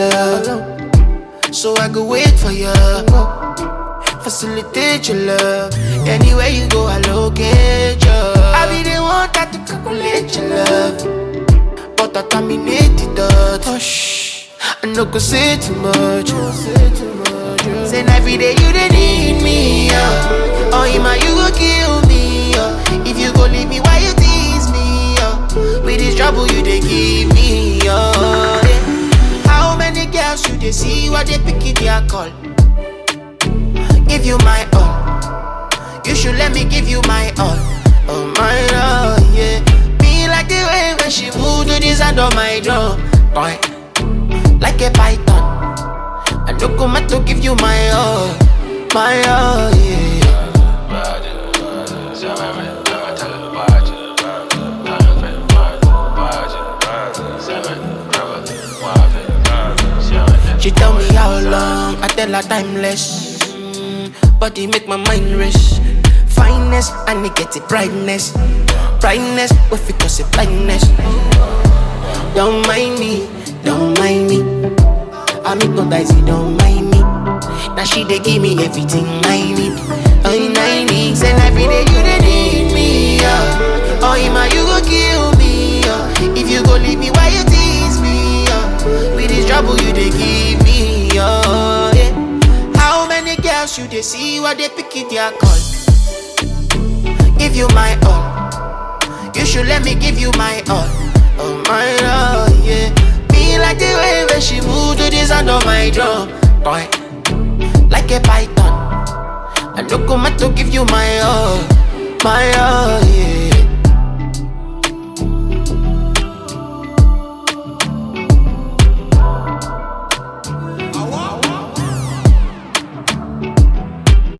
love. So I go wait for you. Facilitate your love. Anywhere you go, I locate you. I be the one that to calculate your love, but I terminate the dot. Hush, I no go say too much. Say every day you dey need me, oh Ima you go kill me, if you go leave me, why you tease me, with this trouble you dey give me, yeah. How many girls you dey see, what they pick it their call? Give you my all, you should let me give you my all. Oh my love, yeah. Me like the way when she move to the sound of my drum, boy, like a python. I don't come to give you my all, yeah. She tell me how long, I tell her timeless. Body make my mind rest. Fineness, and it get it brightness. Brightness, what it cause it blindness. Don't mind me, don't mind me. I'm hypnotized, don't mind me. Now she dey give me everything I need. I need, and every day you dey need me, oh Ima, you go kill me, if you go leave me, why you tease me, with this trouble you dey give me, yeah. How many girls you dey see, what they pick it their call? Give you my all, you should let me give you my all. Oh my love, yeah. Me like the way when she move to the sound of my drum, boy, like a python. I don't come to give you my all, yeah.